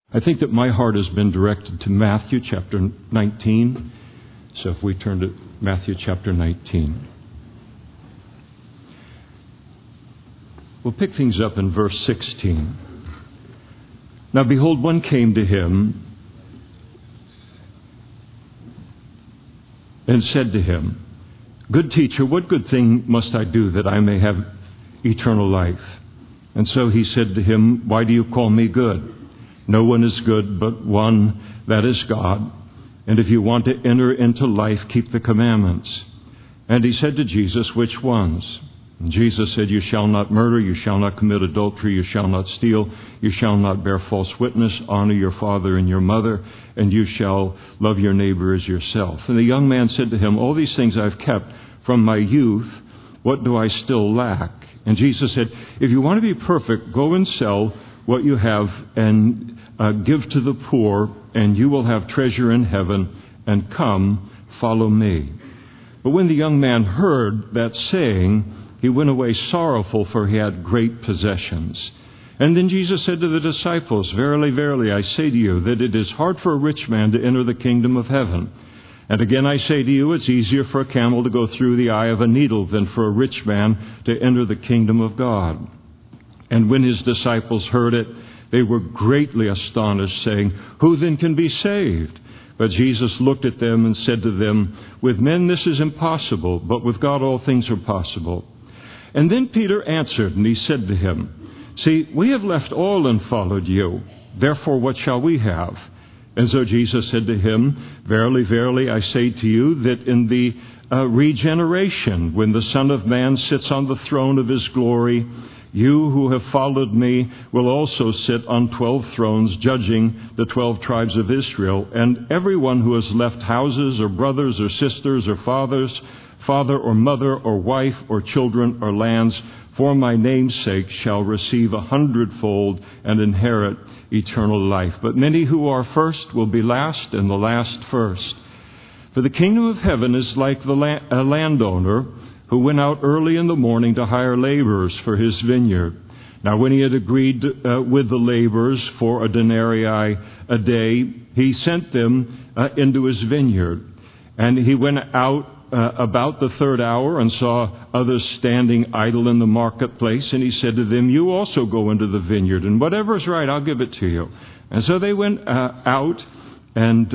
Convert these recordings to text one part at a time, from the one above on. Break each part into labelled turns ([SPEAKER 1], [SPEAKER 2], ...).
[SPEAKER 1] I think that my heart has been directed to Matthew chapter 19. So if we turn to Matthew chapter 19. We'll pick things up in verse 16. Now behold, one came to him and said to him, Good teacher, what good thing must I do that I may have eternal life? And so he said to him, Why do you call me good? No one is good but one, that is God. And if you want to enter into life, keep the commandments. And he said to Jesus, Which ones? And Jesus said, You shall not murder, you shall not commit adultery, you shall not steal, you shall not bear false witness, honor your father and your mother, and you shall love your neighbor as yourself. And the young man said to him, All these things I've kept from my youth, what do I still lack? And Jesus said, If you want to be perfect, go and sell what you have and give to the poor, and you will have treasure in heaven, and come, follow me. But when the young man heard that saying, he went away sorrowful, for he had great possessions. And then Jesus said to the disciples, Verily, verily, I say to you, that it is hard for a rich man to enter the kingdom of heaven. And again I say to you, it's easier for a camel to go through the eye of a needle than for a rich man to enter the kingdom of God. And when his disciples heard it, they were greatly astonished, saying, Who then can be saved? But Jesus looked at them and said to them, With men this is impossible, but with God all things are possible. And then Peter answered, and he said to him, See, we have left all and followed you. Therefore what shall we have? And so Jesus said to him, Verily, verily, I say to you, that in the regeneration, when the Son of Man sits on the throne of his glory, you who have followed me will also sit on 12 thrones, judging the 12 tribes of Israel. And everyone who has left houses or brothers or sisters or father or mother or wife or children or lands, for my name's sake shall receive 100-fold and inherit eternal life. But many who are first will be last, and the last first. For the kingdom of heaven is like a landowner who went out early in the morning to hire laborers for his vineyard. Now when he had agreed with the laborers for a denarii a day, he sent them into his vineyard. And he went out about the third hour and saw others standing idle in the marketplace. And he said to them, You also go into the vineyard, and whatever is right, I'll give it to you. And so they went out, and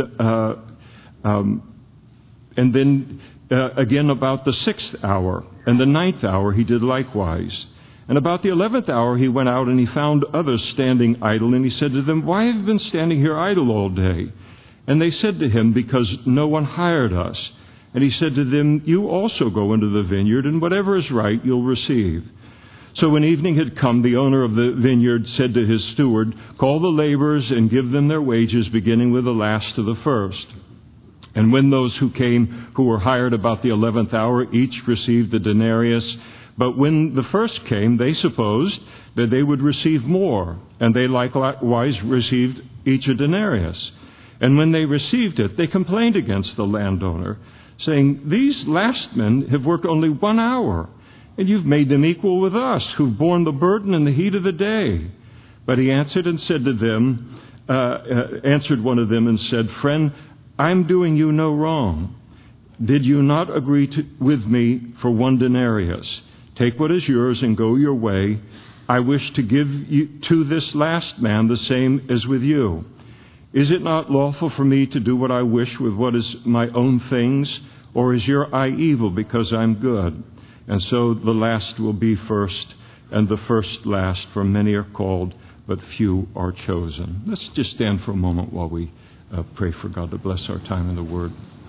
[SPEAKER 1] then again about the 6th hour and the 9th hour he did likewise. And about the 11th hour he went out, and he found others standing idle, and he said to them, Why have you been standing here idle all day? And they said to him, Because no one hired us. And he said to them, You also go into the vineyard, and whatever is right you'll receive. So when evening had come, the owner of the vineyard said to his steward, Call the laborers and give them their wages, beginning with the last to the first. And when those who came, who were hired about the 11th hour, each received a denarius. But when the first came, they supposed that they would receive more, and they likewise received each a denarius. And when they received it, they complained against the landowner, saying, These last men have worked only 1 hour, and you've made them equal with us, who've borne the burden in the heat of the day. But he answered and said to them, answered one of them and said, Friend, I'm doing you no wrong. Did you not agree with me for 1 denarius? Take what is yours and go your way. I wish to give you to this last man the same as with you. Is it not lawful for me to do what I wish with what is my own things? Or is your eye evil because I'm good? And so the last will be first, and the first last, for many are called, but few are chosen. Let's just stand for a moment while we pray for God to bless our time in the Word.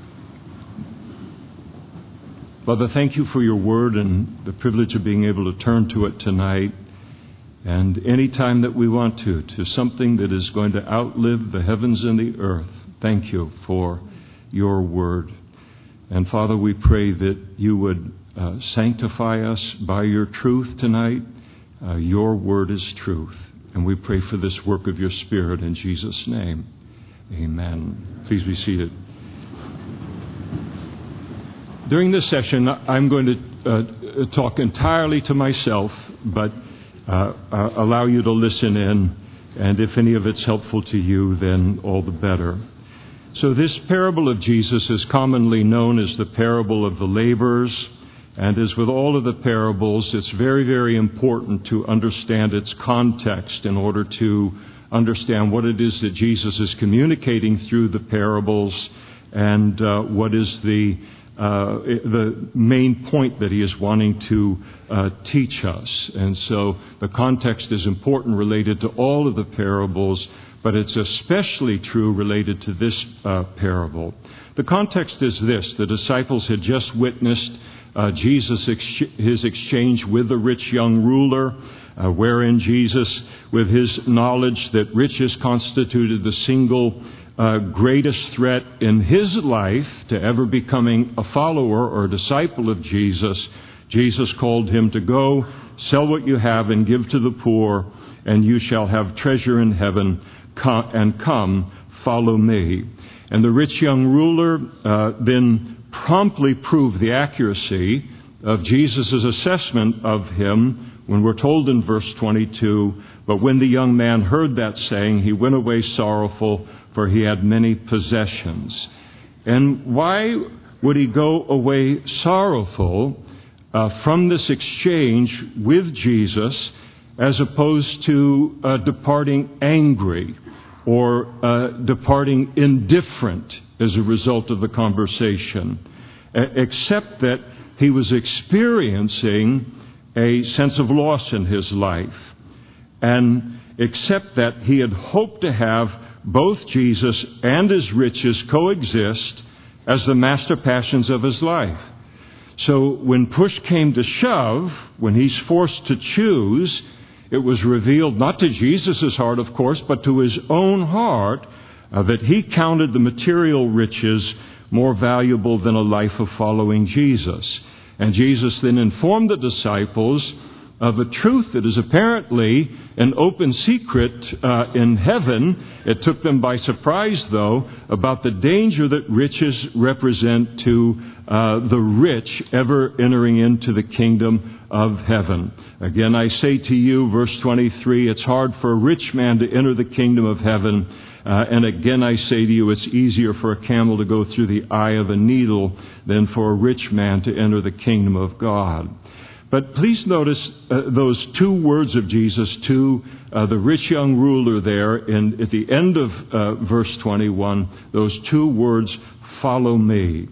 [SPEAKER 1] Father, thank you for your Word and the privilege of being able to turn to it tonight. And any time that we want to something that is going to outlive the heavens and the earth, thank you for your Word. And Father, we pray that you would sanctify us by your truth tonight. Your Word is truth. And we pray for this work of your Spirit in Jesus' name. Amen. Please be seated. During this session, I'm going to talk entirely to myself, but allow you to listen in And if any of it's helpful to you, then all the better. So this parable of Jesus is commonly known as the parable of the laborers. And as with all of the parables, it's very, very important to understand its context in order to understand what it is that Jesus is communicating through the parables and what is the main point that he is wanting to teach us. And so the context is important related to all of the parables, but it's especially true related to this parable. The context is this. The disciples had just witnessed his exchange with the rich young ruler, wherein Jesus, with his knowledge that riches constituted the single greatest threat in his life to ever becoming a follower or a disciple of Jesus, Jesus called him to go, sell what you have and give to the poor, and you shall have treasure in heaven, and come, follow me. And the rich young ruler then promptly proved the accuracy of Jesus' assessment of him when we're told in verse 22, but when the young man heard that saying, he went away sorrowful, for he had many possessions. And why would he go away sorrowful from this exchange with Jesus as opposed to departing angry or departing indifferent as a result of the conversation, except that he was experiencing a sense of loss in his life, and except that he had hoped to have both Jesus and his riches coexist as the master passions of his life. So when push came to shove, when he's forced to choose, it was revealed not to Jesus' heart, of course, but to his own heart, that he counted the material riches more valuable than a life of following Jesus. And Jesus then informed the disciples of a truth that is apparently an open secret in heaven. It took them by surprise, though, about the danger that riches represent to the rich ever entering into the kingdom of heaven. Again, I say to you, verse 23, it's hard for a rich man to enter the kingdom of heaven. And again, I say to you, it's easier for a camel to go through the eye of a needle than for a rich man to enter the kingdom of God. But please notice those two words of Jesus to the rich young ruler there at the end of verse 21, those two words, follow me.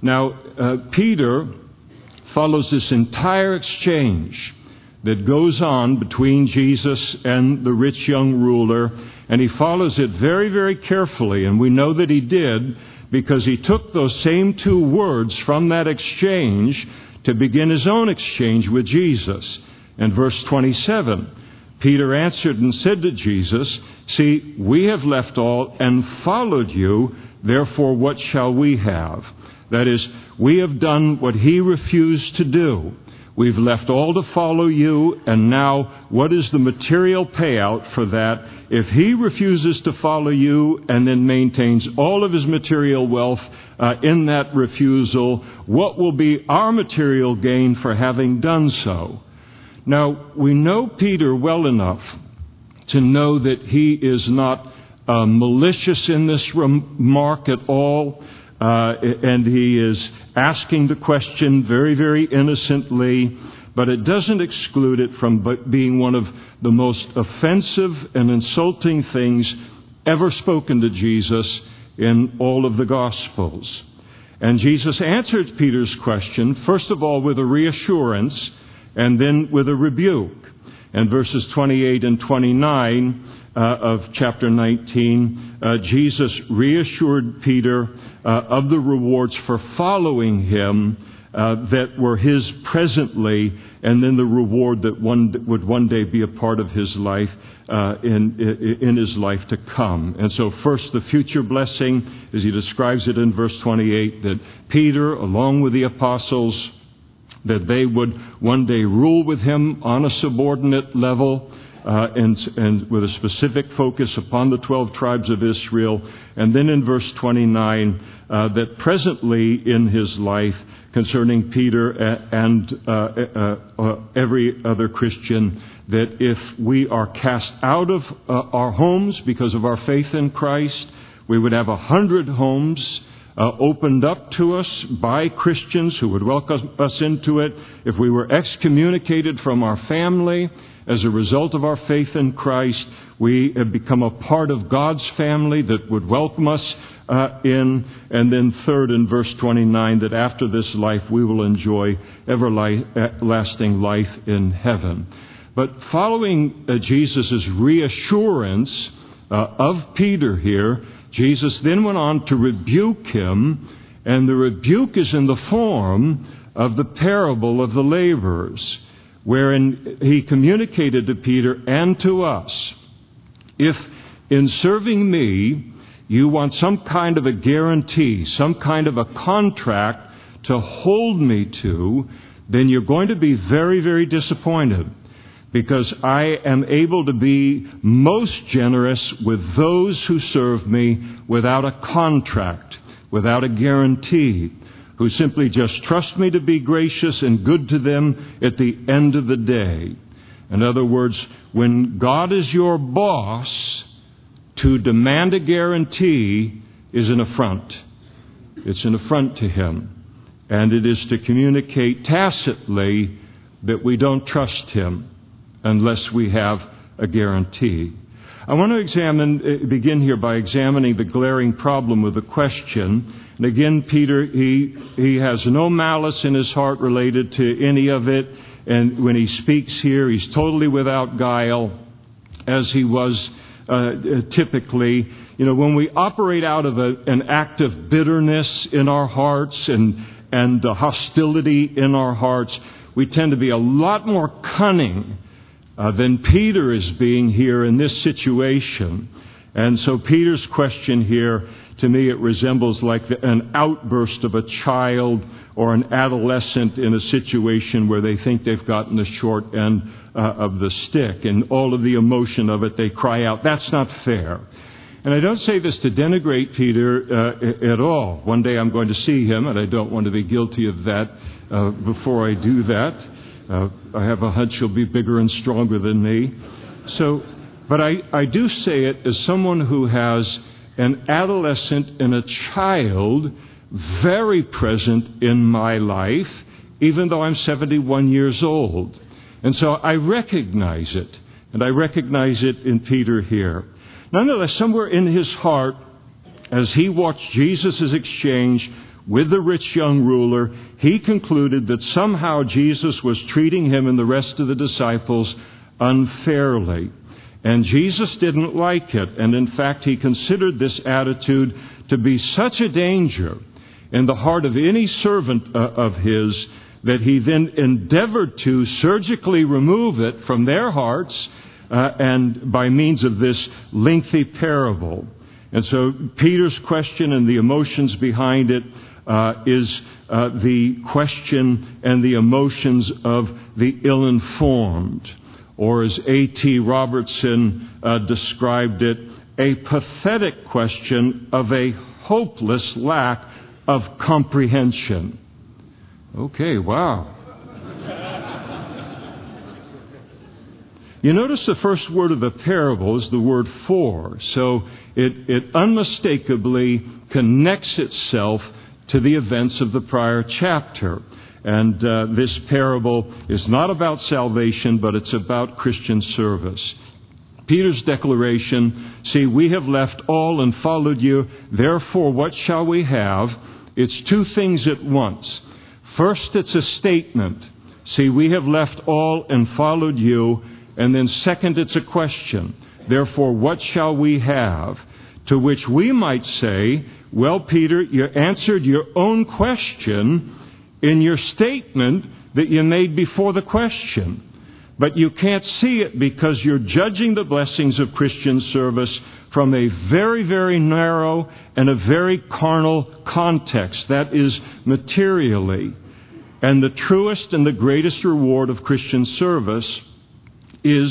[SPEAKER 1] Now, Peter follows this entire exchange that goes on between Jesus and the rich young ruler, and he follows it very, very carefully. And we know that he did because he took those same two words from that exchange to begin his own exchange with Jesus. In verse 27, Peter answered and said to Jesus, see, we have left all and followed you, therefore what shall we have? That is, we have done what he refused to do. We've left all to follow you, and now what is the material payout for that? If he refuses to follow you and then maintains all of his material wealth in that refusal, what will be our material gain for having done so? Now, we know Peter well enough to know that he is not malicious in this remark at all. And he is asking the question very, very innocently, but it doesn't exclude it from being one of the most offensive and insulting things ever spoken to Jesus in all of the Gospels. And Jesus answered Peter's question, first of all, with a reassurance, and then with a rebuke. And verses 28 and 29 of chapter 19, Jesus reassured Peter of the rewards for following him that were his presently, and then the reward that would one day be a part of his life in his life to come. And so first the future blessing, as he describes it in verse 28, that Peter, along with the apostles, that they would one day rule with him on a subordinate level. and with a specific focus upon the 12 tribes of Israel. And then in verse 29, that presently in his life, concerning Peter and every other Christian, that if we are cast out of our homes because of our faith in Christ, we would have 100 homes opened up to us by Christians who would welcome us into it. If we were excommunicated from our family as a result of our faith in Christ, we have become a part of God's family that would welcome us in. And then third, in verse 29, that after this life we will enjoy everlasting life in heaven. But following Jesus' reassurance of Peter here, Jesus then went on to rebuke him, and the rebuke is in the form of the parable of the laborers, wherein he communicated to Peter and to us, if in serving me you want some kind of a guarantee, some kind of a contract to hold me to, then you're going to be very, very disappointed, because I am able to be most generous with those who serve me without a contract, without a guarantee, who simply just trust me to be gracious and good to them at the end of the day. In other words, when God is your boss, to demand a guarantee is an affront. It's an affront to Him. And it is to communicate tacitly that we don't trust Him unless we have a guarantee. I want to begin here by examining the glaring problem with the question. And again, Peter, he has no malice in his heart related to any of it. And when he speaks here, he's totally without guile, as he was typically. You know, when we operate out of an act of bitterness in our hearts and hostility in our hearts, we tend to be a lot more cunning than Peter is being here in this situation. And so Peter's question here, to me, it resembles like an outburst of a child or an adolescent in a situation where they think they've gotten the short end of the stick, and all of the emotion of it, they cry out, "That's not fair." And I don't say this to denigrate Peter at all. One day I'm going to see him, and I don't want to be guilty of that before I do that. I have a hunch he'll be bigger and stronger than me. But I do say it as someone who has an adolescent and a child very present in my life, even though I'm 71 years old. And so I recognize it, and I recognize it in Peter here. Nonetheless, somewhere in his heart, as he watched Jesus' exchange with the rich young ruler, he concluded that somehow Jesus was treating him and the rest of the disciples unfairly. And Jesus didn't like it. And in fact, he considered this attitude to be such a danger in the heart of any servant of his that he then endeavored to surgically remove it from their hearts and by means of this lengthy parable. And so Peter's question and the emotions behind it is the question and the emotions of the ill-informed, or as A.T. Robertson described it, a pathetic question of a hopeless lack of comprehension. Okay, wow. You notice the first word of the parable is the word "for." So it unmistakably connects itself to the events of the prior chapter. And this parable is not about salvation, but it's about Christian service. Peter's declaration, "See, we have left all and followed you, therefore what shall we have?" It's two things at once. First, it's a statement. "See, we have left all and followed you." And then second, it's a question. "Therefore, what shall we have?" To which we might say, "Well, Peter, you answered your own question in your statement that you made before the question. But you can't see it because you're judging the blessings of Christian service from a very, very narrow and a very carnal context. That is, materially. And the truest and the greatest reward of Christian service is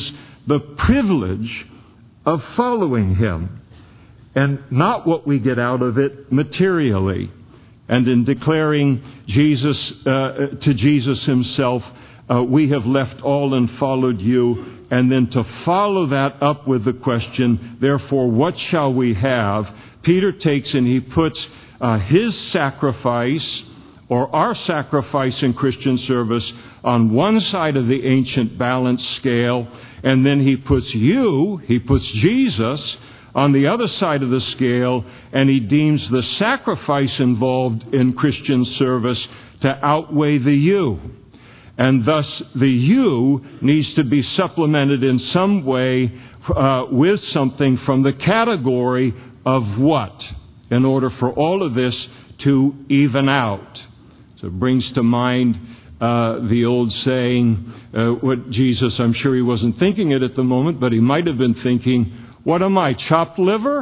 [SPEAKER 1] the privilege of following Him, and not what we get out of it materially. And in declaring to Jesus Himself, we have left all and followed you. And then to follow that up with the question, therefore, what shall we have? Peter takes and he puts His sacrifice, or our sacrifice in Christian service, on one side of the ancient balance scale, and then he puts Jesus, on the other side of the scale, and he deems the sacrifice involved in Christian service to outweigh the you. And thus, the you needs to be supplemented in some way with something from the category of what, in order for all of this to even out. So it brings to mind the old saying, what Jesus, I'm sure He wasn't thinking it at the moment, but He might have been thinking, what am I, chopped liver?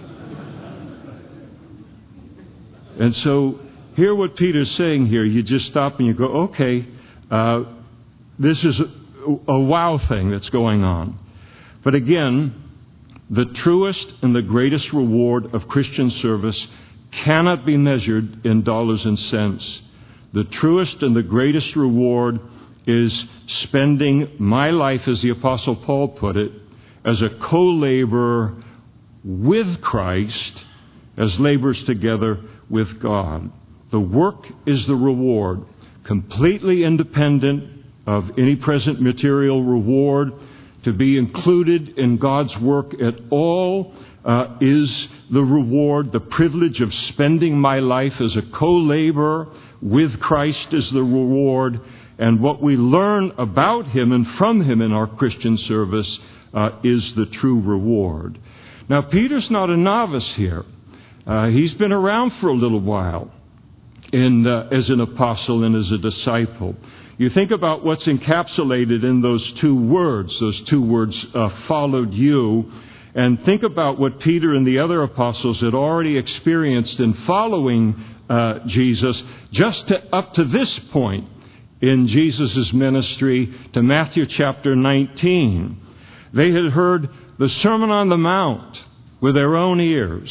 [SPEAKER 1] And so, hear what Peter's saying here. You just stop and you go, okay, this is a wow thing that's going on. But again, the truest and the greatest reward of Christian service cannot be measured in dollars and cents. The truest and the greatest reward is spending my life, as the Apostle Paul put it, as a co-laborer with Christ, as laborers together with God. The work is the reward, completely independent of any present material reward. To be included in God's work at all is the reward. The privilege of spending my life as a co-laborer with Christ is the reward. And what we learn about Him and from Him in our Christian service is the true reward. Now, Peter's not a novice here. He's been around for a little while as an apostle and as a disciple. You think about what's encapsulated in those two words followed you, and think about what Peter and the other apostles had already experienced in following Jesus just up to this point in Jesus' ministry, to Matthew chapter 19. They had heard the Sermon on the Mount with their own ears.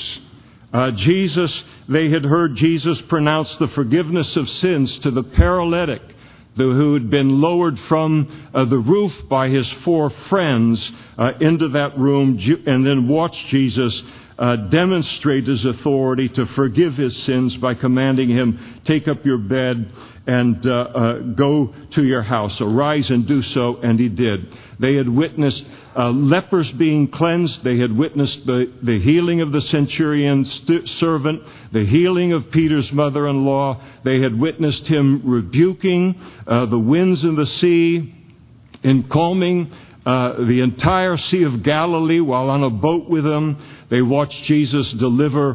[SPEAKER 1] They had heard Jesus pronounce the forgiveness of sins to the paralytic who had been lowered from the roof by his 4 friends into that room, and then watched Jesus demonstrate His authority to forgive his sins by commanding him, take up your bed and go to your house. Arise and do so, and he did. They had witnessed lepers being cleansed. They had witnessed the healing of the centurion's servant, the healing of Peter's mother-in-law. They had witnessed him rebuking the winds and the sea, and calming the entire Sea of Galilee while on a boat with him. They watched Jesus deliver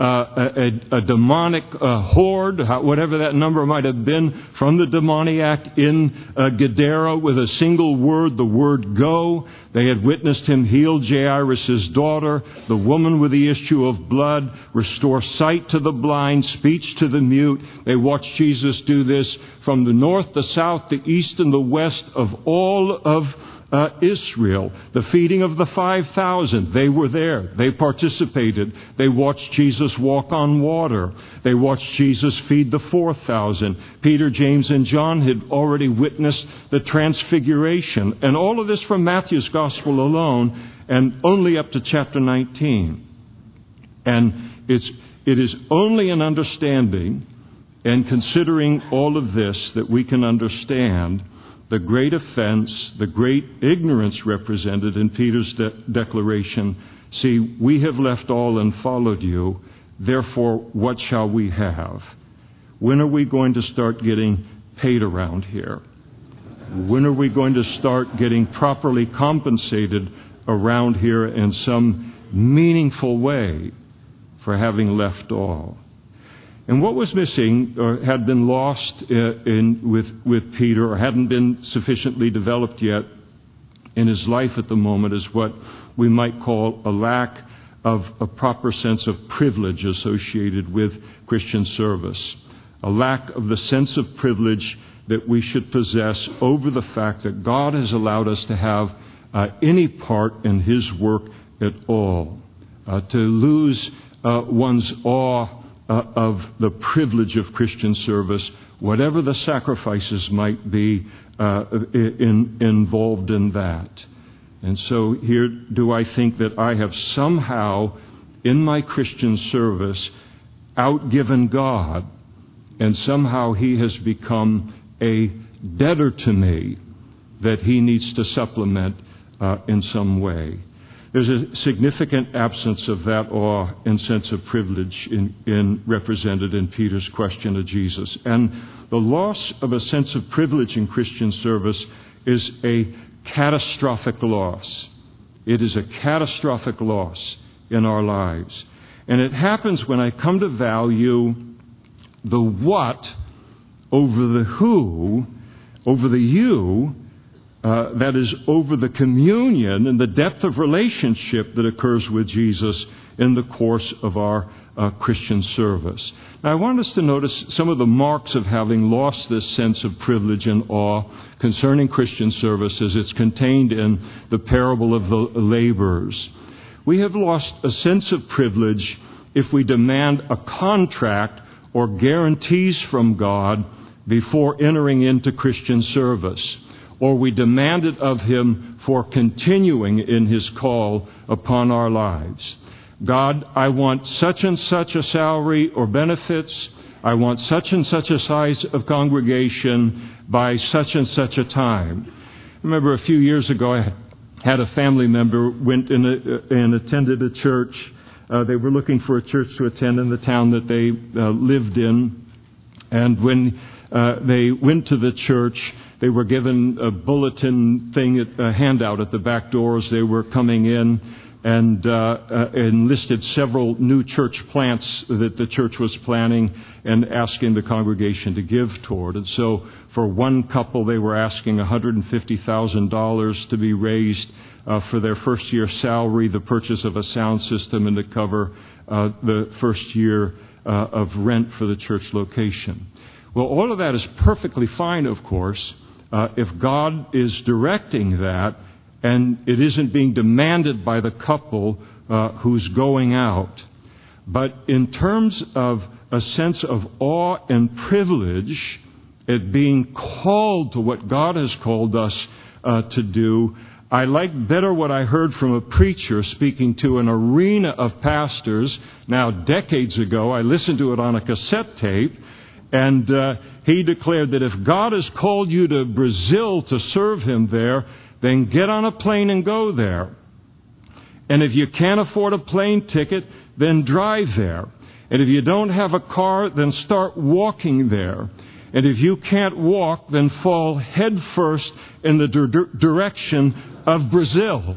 [SPEAKER 1] a demonic horde, whatever that number might have been, from the demoniac in Gadara with a single word, the word go. They had witnessed Him heal Jairus' daughter, the woman with the issue of blood, restore sight to the blind, speech to the mute. They watched Jesus do this from the north, the south, the east, and the west of all of Israel. The feeding of the 5,000, they were there. They participated. They watched Jesus walk on water. They watched Jesus feed the 4,000. Peter, James, and John had already witnessed the transfiguration. And all of this from Matthew's Gospel alone, and only up to chapter 19. And it is only in understanding and considering all of this that we can understand the great offense, the great ignorance represented in Peter's declaration. See, we have left all and followed you. Therefore, what shall we have? When are we going to start getting paid around here? When are we going to start getting properly compensated around here in some meaningful way for having left all? And what was missing, or had been lost with Peter, or hadn't been sufficiently developed yet in his life at the moment, is what we might call a lack of a proper sense of privilege associated with Christian service. A lack of the sense of privilege that we should possess over the fact that God has allowed us to have any part in His work at all. To lose one's awe of the privilege of Christian service, whatever the sacrifices might be involved in that. And so here do I think that I have somehow, in my Christian service, outgiven God, and somehow He has become a debtor to me that He needs to supplement in some way. There's a significant absence of that awe and sense of privilege represented in Peter's question of Jesus. And the loss of a sense of privilege in Christian service is a catastrophic loss. It is a catastrophic loss in our lives. And it happens when I come to value the what over the who, over the you, that is, over the communion and the depth of relationship that occurs with Jesus in the course of our Christian service. Now, I want us to notice some of the marks of having lost this sense of privilege and awe concerning Christian service as it's contained in the parable of the laborers. We have lost a sense of privilege if we demand a contract or guarantees from God before entering into Christian service, or we demand it of Him for continuing in His call upon our lives. God, I want such and such a salary or benefits. I want such and such a size of congregation by such and such a time. I remember a few years ago I had a family member went and attended a church. They were looking for a church to attend in the town that they lived in. And when they went to the church, they were given a bulletin thing, a handout at the back door as they were coming in, and enlisted several new church plants that the church was planning and asking the congregation to give toward. And so for one couple, they were asking $150,000 to be raised for their first year salary, the purchase of a sound system, and to cover the first year of rent for the church location. Well, all of that is perfectly fine, of course, if God is directing that and it isn't being demanded by the couple who's going out. But in terms of a sense of awe and privilege at being called to what God has called us to do, I like better what I heard from a preacher speaking to an arena of pastors. Now, decades ago, I listened to it on a cassette tape, and he declared that if God has called you to Brazil to serve Him there, then get on a plane and go there. And if you can't afford a plane ticket, then drive there. And if you don't have a car, then start walking there. And if you can't walk, then fall headfirst in the direction of Brazil.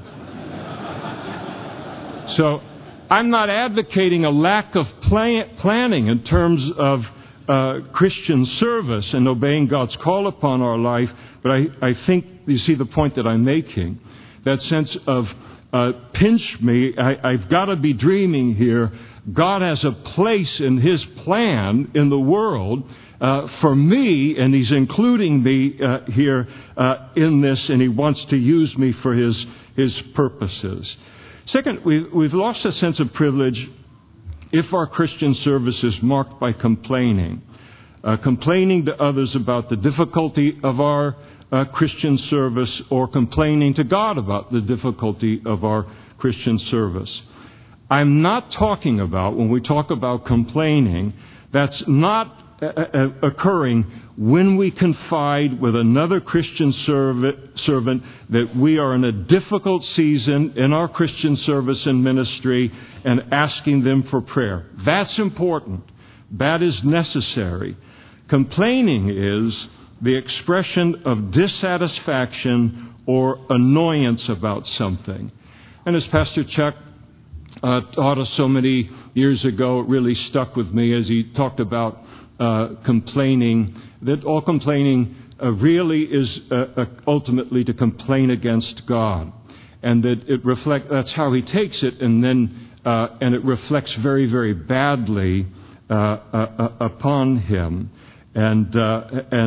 [SPEAKER 1] So I'm not advocating a lack of planning in terms of Christian service and obeying God's call upon our life, but I think you see the point that I'm making. That sense of pinch me, I've got to be dreaming here. God has a place in His plan in the world for me, and He's including me here in this, and He wants to use me for His purposes. Second, we've lost a sense of privilege if our Christian service is marked by complaining. Complaining to others about the difficulty of our Christian service, or complaining to God about the difficulty of our Christian service. I'm not talking about, when we talk about complaining, that's not occurring when we confide with another Christian servant that we are in a difficult season in our Christian service and ministry and asking them for prayer. That's important. That is necessary. Complaining is the expression of dissatisfaction or annoyance about something. And as Pastor Chuck taught us so many years ago, it really stuck with me as he talked about complaining, that all complaining really is ultimately to complain against God. And that that's how he takes it, and it reflects very, very badly upon him. And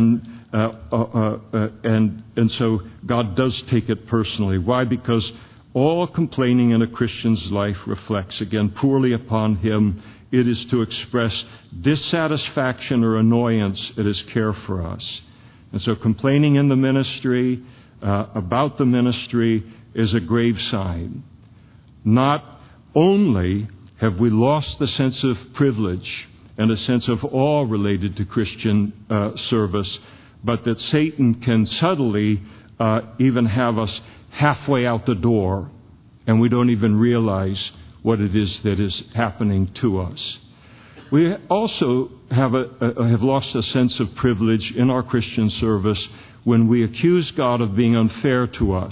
[SPEAKER 1] And so God does take it personally. Why? Because all complaining in a Christian's life reflects, again, poorly upon him. It is to express dissatisfaction or annoyance at his care for us. And so complaining in the ministry, about the ministry, is a grave sign. Not only have we lost the sense of privilege and a sense of awe related to Christian service, but that Satan can subtly even have us halfway out the door, and we don't even realize what it is that is happening to us. We also have lost a sense of privilege in our Christian service when we accuse God of being unfair to us,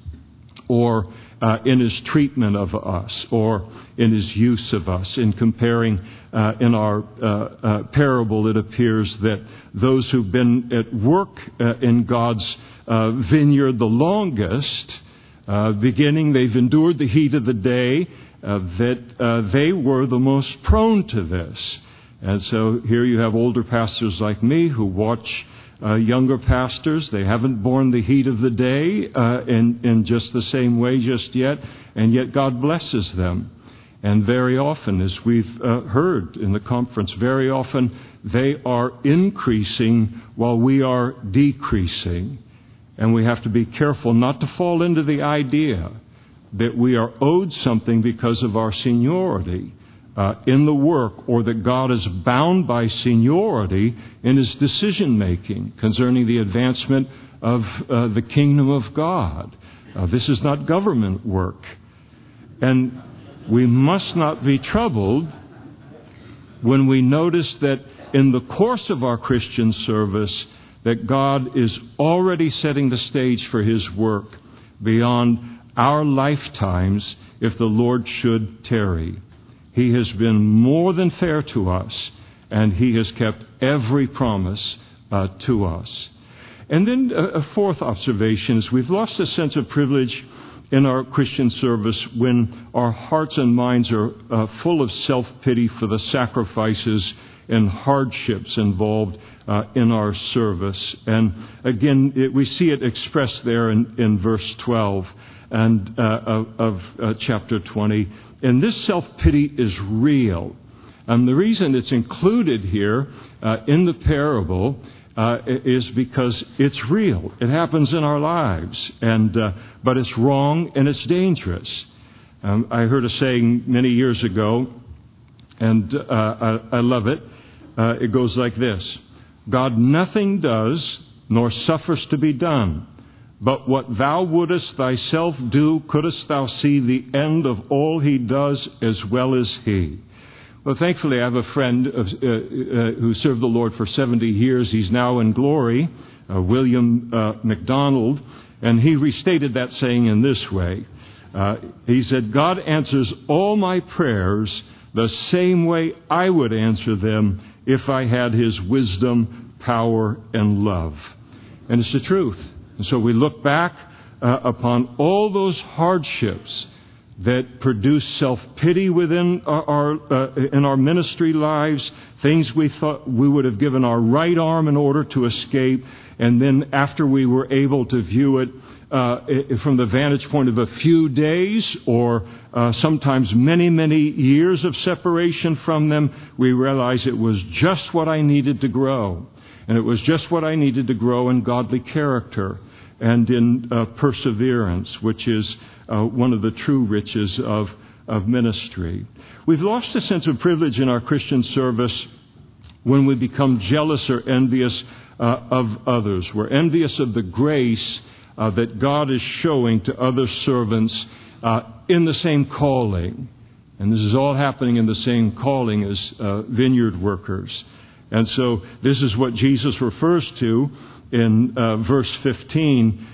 [SPEAKER 1] or in His treatment of us, or in His use of us. In comparing, in our parable, it appears that those who've been at work in God's vineyard the longest, beginning, they've endured the heat of the day, that they were the most prone to this. And so here you have older pastors like me who watch younger pastors. They haven't borne the heat of the day in just the same way just yet, and yet God blesses them. And very often, as we've heard in the conference, very often they are increasing while we are decreasing. And we have to be careful not to fall into the idea that we are owed something because of our seniority in the work, or that God is bound by seniority in His decision-making concerning the advancement of the kingdom of God. This is not government work. And we must not be troubled when we notice that in the course of our Christian service, that God is already setting the stage for His work beyond our lifetimes if the Lord should tarry. He has been more than fair to us, and He has kept every promise to us. And then a fourth observation is we've lost a sense of privilege in our Christian service when our hearts and minds are full of self-pity for the sacrifices and hardships involved in our service. And again, we see it expressed there in verse 12 and of chapter 20. And this self-pity is real. And the reason it's included here in the parable is because it's real. It happens in our lives, but it's wrong and it's dangerous. I heard a saying many years ago, and I love it. It goes like this: God nothing does, nor suffers to be done. But what thou wouldest thyself do, couldst thou see the end of all He does as well as He. Well, thankfully, I have a friend who served the Lord for 70 years. He's now in glory, William MacDonald, and he restated that saying in this way. He said, God answers all my prayers the same way I would answer them if I had His wisdom, power, and love. And it's the truth. And so we look back upon all those hardships that produce self-pity within in our ministry lives, things we thought we would have given our right arm in order to escape, and then after we were able to view it from the vantage point of a few days or sometimes many, many years of separation from them, we realized it was just what I needed to grow. And it was just what I needed to grow in godly character and in perseverance, which is one of the true riches of ministry. We've lost a sense of privilege in our Christian service when we become jealous or envious of others. We're envious of the grace that God is showing to other servants in the same calling. And this is all happening in the same calling as vineyard workers. And so this is what Jesus refers to in verse 15,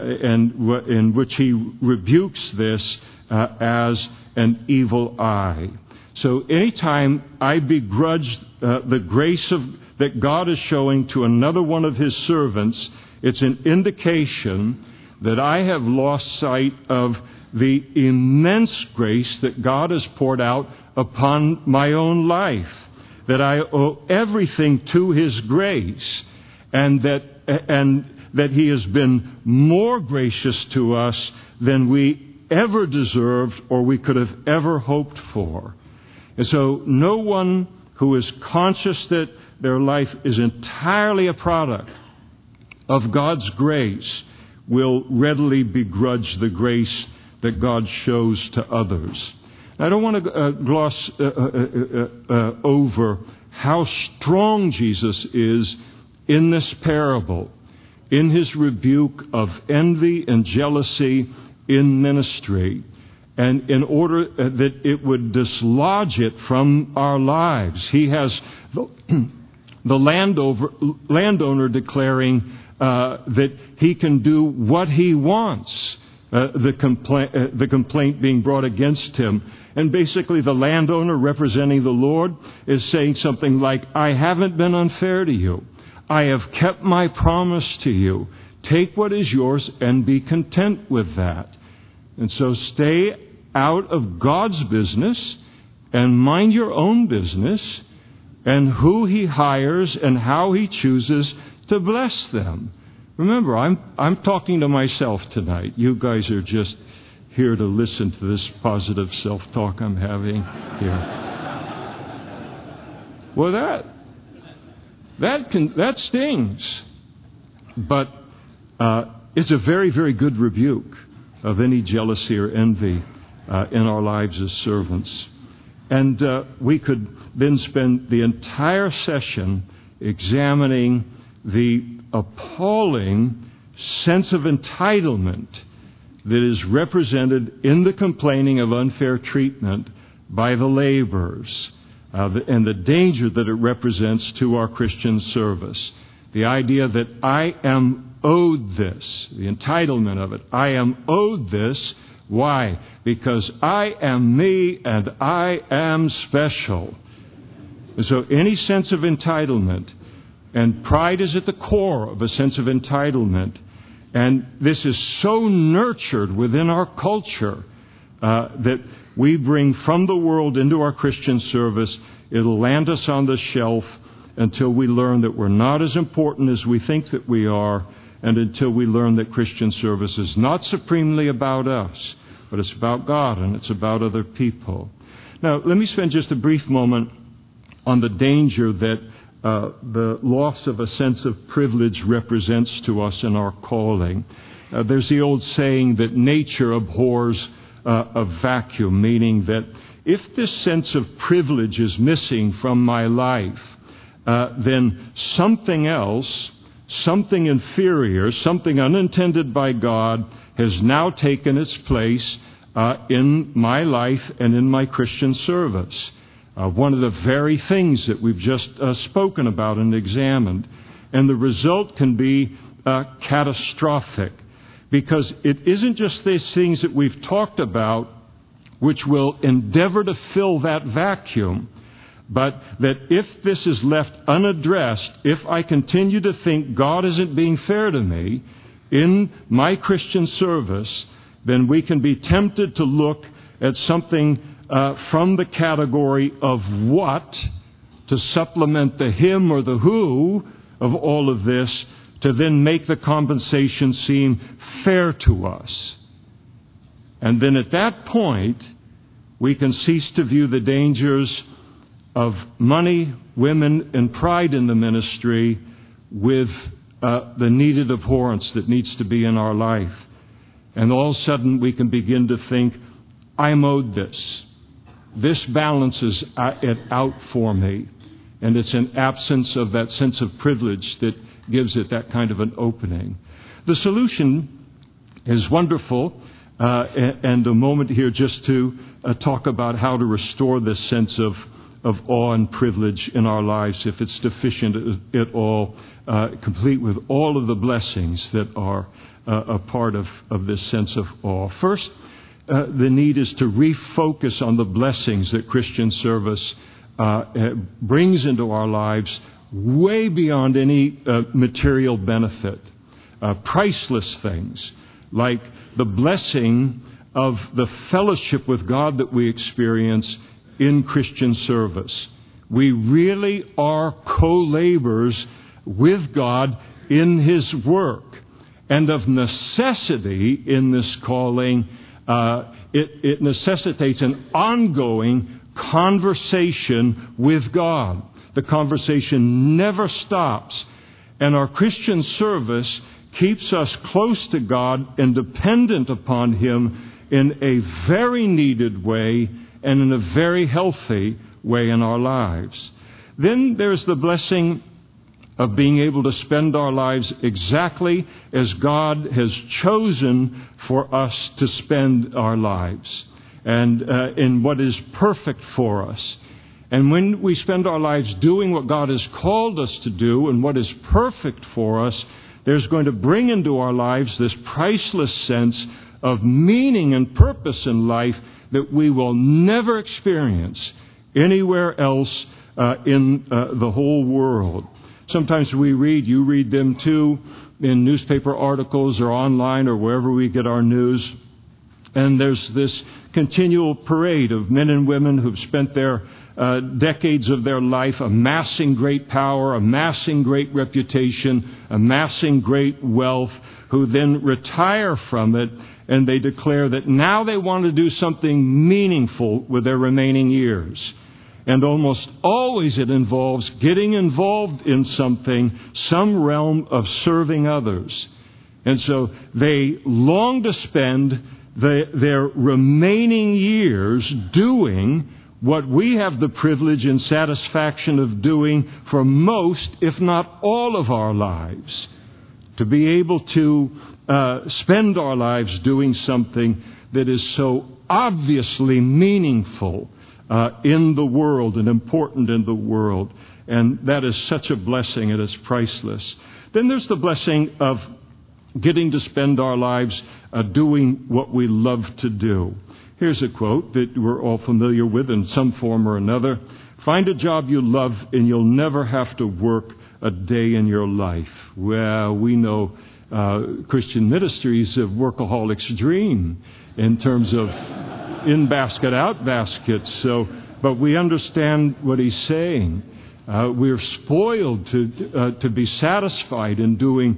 [SPEAKER 1] in which He rebukes this as an evil eye. So anytime I begrudge the grace that God is showing to another one of His servants, it's an indication that I have lost sight of the immense grace that God has poured out upon my own life, that I owe everything to His grace, and that and that He has been more gracious to us than we ever deserved or we could have ever hoped for. And so no one who is conscious that their life is entirely a product of God's grace will readily begrudge the grace that God shows to others. I don't want to gloss over how strong Jesus is in this parable, in His rebuke of envy and jealousy in ministry, and in order that it would dislodge it from our lives. He has the landowner declaring that he can do what he wants, the complaint being brought against him. And basically the landowner, representing the Lord, is saying something like, I haven't been unfair to you. I have kept my promise to you. Take what is yours and be content with that. And so stay out of God's business and mind your own business and who He hires and how He chooses to bless them. Remember, I'm talking to myself tonight. You guys are just here to listen to this positive self-talk I'm having here. Well, that stings. But it's a very, very good rebuke of any jealousy or envy in our lives as servants. And we could then spend the entire session examining the appalling sense of entitlement that is represented in the complaining of unfair treatment by the laborers, and the danger that it represents to our Christian service. The idea that I am owed this, the entitlement of it. I am owed this. Why? Because I am me and I am special. And so any sense of entitlement, and pride is at the core of a sense of entitlement, and this is so nurtured within our culture that we bring from the world into our Christian service. It'll land us on the shelf until we learn that we're not as important as we think that we are, and until we learn that Christian service is not supremely about us, but it's about God and it's about other people. Now, let me spend just a brief moment on the danger that the loss of a sense of privilege represents to us in our calling. There's the old saying that nature abhors a vacuum, meaning that if this sense of privilege is missing from my life, then something else, something inferior, something unintended by God, has now taken its place in my life and in my Christian service. One of the very things that we've just spoken about and examined. And the result can be catastrophic, because it isn't just these things that we've talked about which will endeavor to fill that vacuum, but that if this is left unaddressed, if I continue to think God isn't being fair to me in my Christian service, then we can be tempted to look at something from the category of what to supplement the him or the who of all of this, to then make the compensation seem fair to us. And then at that point, we can cease to view the dangers of money, women, and pride in the ministry with the needed abhorrence that needs to be in our life. And all of a sudden we can begin to think, I'm owed this. This balances it out for me. And it's an absence of that sense of privilege that gives it that kind of an opening. The solution is wonderful, and a moment here just to talk about how to restore this sense of awe and privilege in our lives, if it's deficient at all, complete with all of the blessings that are a part of this sense of awe. First, the need is to refocus on the blessings that Christian service brings into our lives way beyond any material benefit. Priceless things like the blessing of the fellowship with God that we experience in Christian service. We really are co-laborers with God in His work. And of necessity in this calling, it necessitates an ongoing conversation with God. The conversation never stops. And our Christian service keeps us close to God and dependent upon Him in a very needed way and in a very healthy way in our lives. Then there's the blessing of being able to spend our lives exactly as God has chosen for us to spend our lives, and in what is perfect for us. And when we spend our lives doing what God has called us to do and what is perfect for us, there's going to bring into our lives this priceless sense of meaning and purpose in life that we will never experience anywhere else in the whole world. Sometimes you read them too, in newspaper articles or online or wherever we get our news. And there's this continual parade of men and women who've spent their decades of their life amassing great power, amassing great reputation, amassing great wealth, who then retire from it, and they declare that now they want to do something meaningful with their remaining years. And almost always it involves getting involved in something, some realm of serving others. And so they long to spend their remaining years doing what we have the privilege and satisfaction of doing for most, if not all of our lives. To be able to spend our lives doing something that is so obviously meaningful in the world and important in the world. And that is such a blessing, and it's priceless. Then there's the blessing of getting to spend our lives doing what we love to do. Here's a quote that we're all familiar with in some form or another. Find a job you love and you'll never have to work a day in your life. Well, we know Christian ministries of workaholics' dream in terms of in basket, out basket. But we understand what he's saying. We're spoiled to be satisfied in doing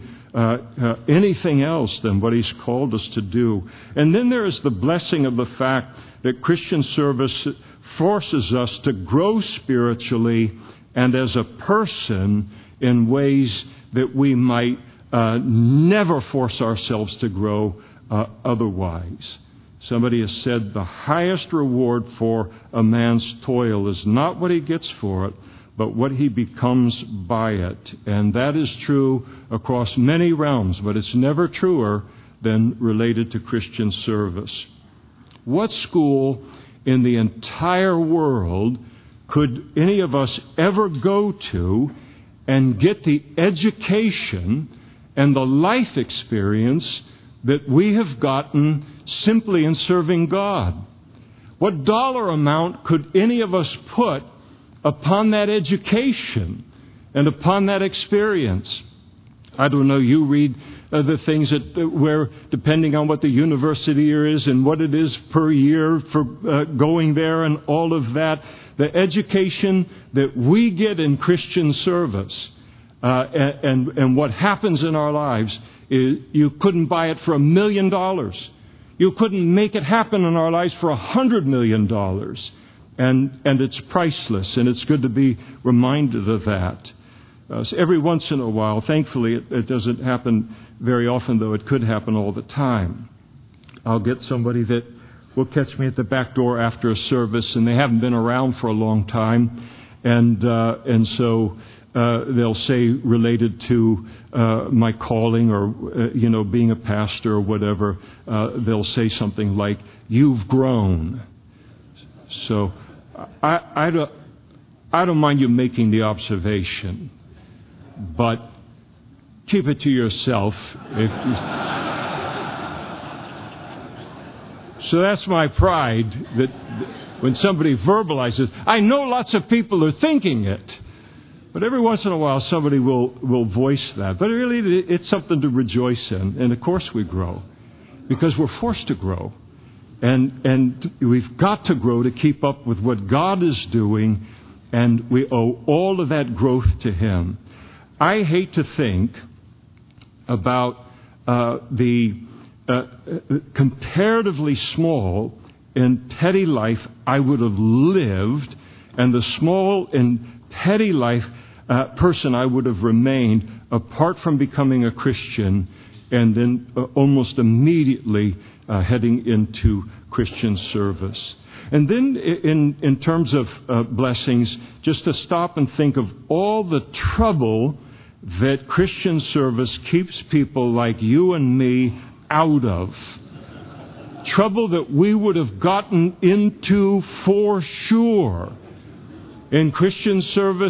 [SPEAKER 1] anything else than what he's called us to do. And then there is the blessing of the fact that Christian service forces us to grow spiritually and as a person in ways that we might never force ourselves to grow otherwise. Somebody has said the highest reward for a man's toil is not what he gets for it, but what he becomes by it. And that is true across many realms, but it's never truer than related to Christian service. What school in the entire world could any of us ever go to and get the education and the life experience that we have gotten simply in serving God? What dollar amount could any of us put upon that education and upon that experience? I don't know, you read the things where, depending on what the university year is and what it is per year for going there and all of that, the education that we get in Christian service and what happens in our lives, is you couldn't buy it for $1 million. You couldn't make it happen in our lives for $100 million. And it's priceless, and it's good to be reminded of that. So every once in a while, thankfully it doesn't happen very often, though it could happen all the time. I'll get somebody that will catch me at the back door after a service, and they haven't been around for a long time, and so they'll say, related to my calling or being a pastor or whatever, they'll say something like, "You've grown." So I don't mind you making the observation, but keep it to yourself. So that's my pride, that when somebody verbalizes, I know lots of people are thinking it, but every once in a while somebody will voice that. But really it's something to rejoice in. And of course we grow, because we're forced to grow. And we've got to grow to keep up with what God is doing, and we owe all of that growth to Him. I hate to think about the comparatively small and petty life I would have lived, and the small and petty life person I would have remained apart from becoming a Christian, and then almost immediately heading into Christian service. And then in terms of blessings, just to stop and think of all the trouble that Christian service keeps people like you and me out of. Trouble that we would have gotten into for sure. In Christian service,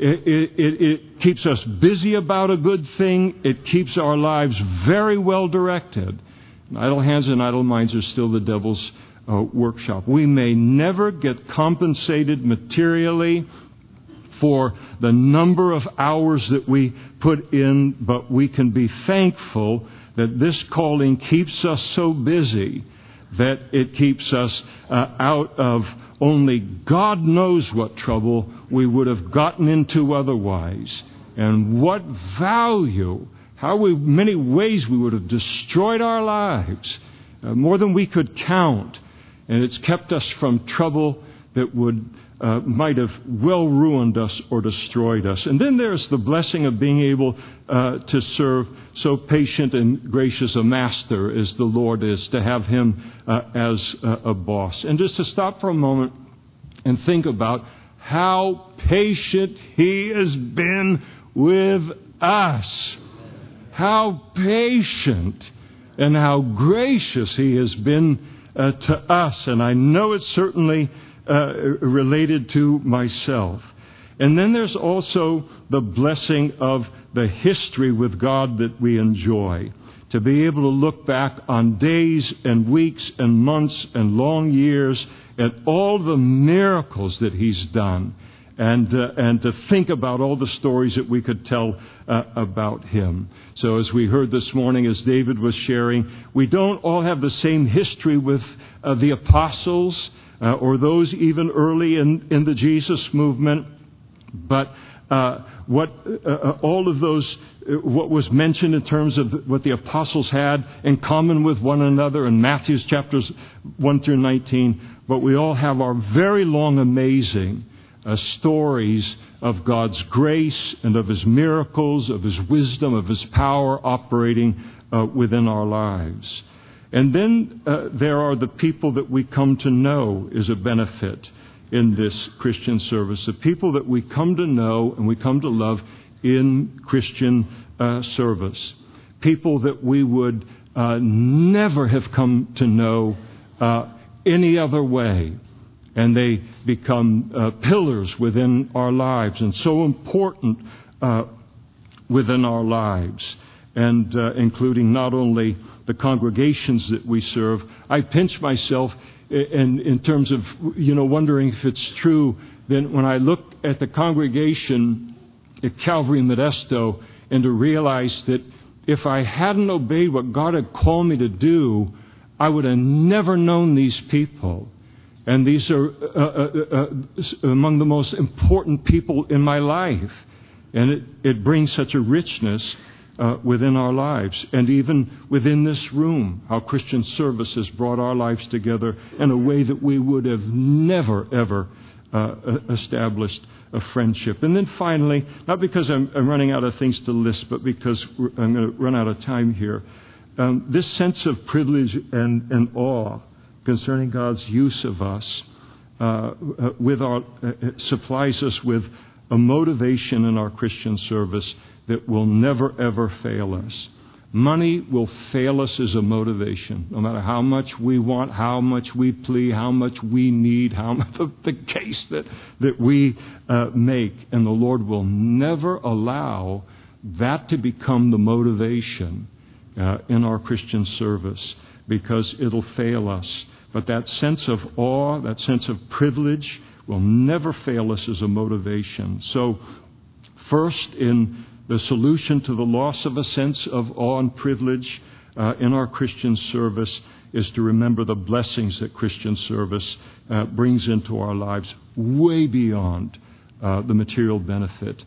[SPEAKER 1] it keeps us busy about a good thing. It keeps our lives very well directed. Idle hands and idle minds are still the devil's workshop. We may never get compensated materially for the number of hours that we put in, but we can be thankful that this calling keeps us so busy that it keeps us out of only God knows what trouble we would have gotten into otherwise. And what value, many ways we would have destroyed our lives, more than we could count. And it's kept us from trouble that might have well ruined us or destroyed us. And then there's the blessing of being able to serve so patient and gracious a master as the Lord is, to have Him as a boss. And just to stop for a moment and think about how patient He has been with us. How patient and how gracious He has been to us. And I know it's certainly related to myself. And then there's also the blessing of the history with God that we enjoy. To be able to look back on days and weeks and months and long years at all the miracles that He's done. And to think about all the stories that we could tell about Him. So as we heard this morning, as David was sharing, we don't all have the same history with the apostles or those even early in the Jesus movement. But all of those, what was mentioned in terms of what the apostles had in common with one another in Matthew's chapters 1 through 19, but we all have our very long, amazing stories of God's grace and of His miracles, of His wisdom, of His power operating within our lives. And then there are the people that we come to know as a benefit in this Christian service. The people that we come to know and we come to love in Christian service. People that we would never have come to know any other way. And they become pillars within our lives and so important within our lives. And including not only the congregations that we serve. I pinch myself in terms of, wondering if it's true. Then when I look at the congregation at Calvary Modesto and to realize that if I hadn't obeyed what God had called me to do, I would have never known these people. And these are among the most important people in my life. And it brings such a richness within our lives. And even within this room, how Christian service has brought our lives together in a way that we would have never, ever established a friendship. And then finally, not because I'm running out of things to list, but because I'm going to run out of time here, this sense of privilege and awe concerning God's use of us supplies us with a motivation in our Christian service that will never, ever fail us. Money will fail us as a motivation, no matter how much we want, how much we plead, how much we need, how much the case that we make. And the Lord will never allow that to become the motivation in our Christian service, because it'll fail us. But that sense of awe, that sense of privilege will never fail us as a motivation. So first, in the solution to the loss of a sense of awe and privilege in our Christian service is to remember the blessings that Christian service brings into our lives way beyond the material benefit.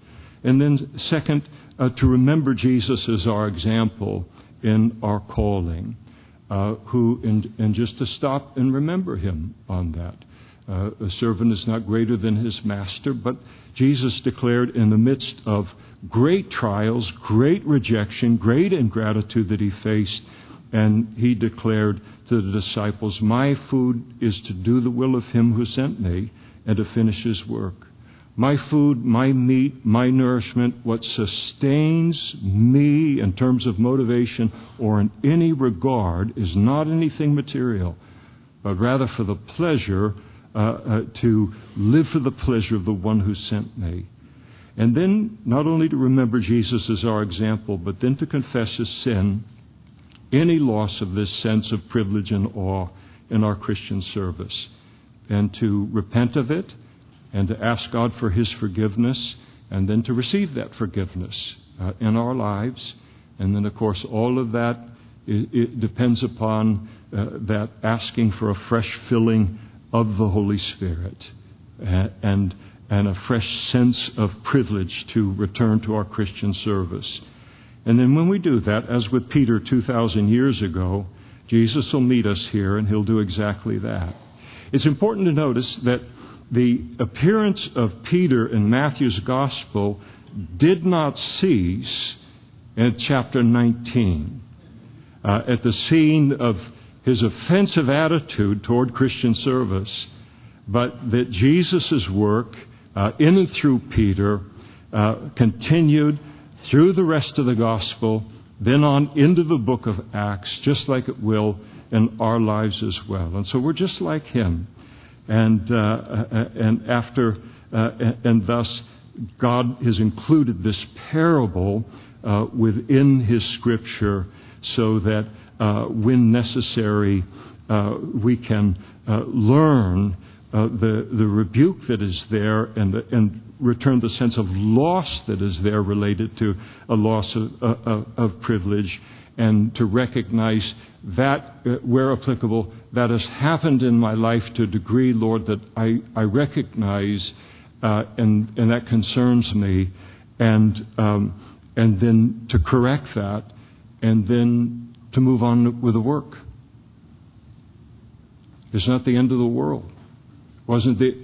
[SPEAKER 1] And then second, to remember Jesus as our example in our calling, and just to stop and remember him on that. A servant is not greater than his master, but Jesus declared in the midst of great trials, great rejection, great ingratitude that he faced, and he declared to the disciples, my food is to do the will of him who sent me and to finish his work. My food, my meat, my nourishment, what sustains me in terms of motivation or in any regard is not anything material, but rather for the pleasure, to live for the pleasure of the one who sent me. And then not only to remember Jesus as our example, but then to confess his sin, any loss of this sense of privilege and awe in our Christian service, and to repent of it, and to ask God for his forgiveness, and then to receive that forgiveness in our lives. And then, of course, all of that it depends upon that asking for a fresh filling of the Holy Spirit and a fresh sense of privilege to return to our Christian service. And then when we do that, as with Peter 2,000 years ago, Jesus will meet us here and he'll do exactly that. It's important to notice that the appearance of Peter in Matthew's Gospel did not cease in chapter 19. At the scene of his offensive attitude toward Christian service, but that Jesus' work in and through Peter continued through the rest of the Gospel, then on into the book of Acts, just like it will in our lives as well. And so we're just like him. And thus God has included this parable within his Scripture so that when necessary we can learn the rebuke that is there and return the sense of loss that is there related to a loss of privilege, and to recognize that, where applicable, that has happened in my life to a degree, Lord, that I recognize and that concerns me, and then to correct that, and then to move on with the work. It's not the end of the world. Wasn't the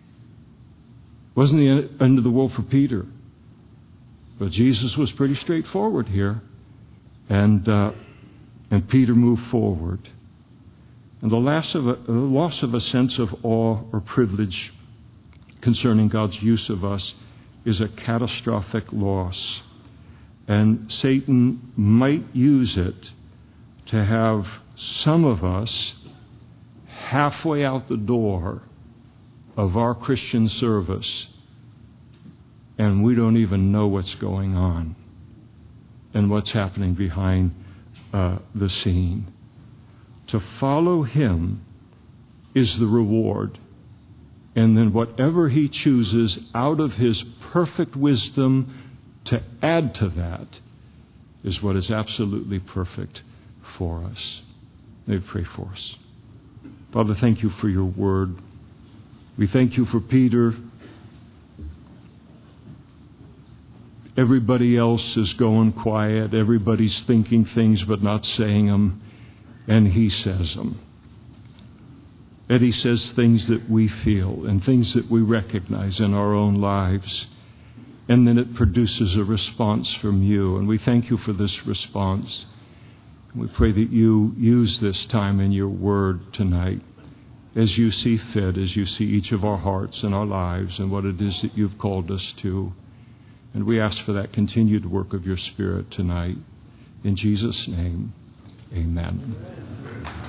[SPEAKER 1] end of the world for Peter. But Jesus was pretty straightforward here. And Peter moved forward. And the loss of a sense of awe or privilege concerning God's use of us is a catastrophic loss. And Satan might use it to have some of us halfway out the door of our Christian service, and we don't even know what's going on and what's happening behind the scene. To follow him is the reward. And then whatever he chooses out of his perfect wisdom to add to that is what is absolutely perfect for us. May we pray for us. Father, thank you for your word. We thank you for Peter. Everybody else is going quiet. Everybody's thinking things but not saying them. And he says them. And he says things that we feel and things that we recognize in our own lives. And then it produces a response from you. And we thank you for this response. We pray that you use this time in your word tonight as you see fit, as you see each of our hearts and our lives and what it is that you've called us to. And we ask for that continued work of your Spirit tonight. In Jesus' name, amen.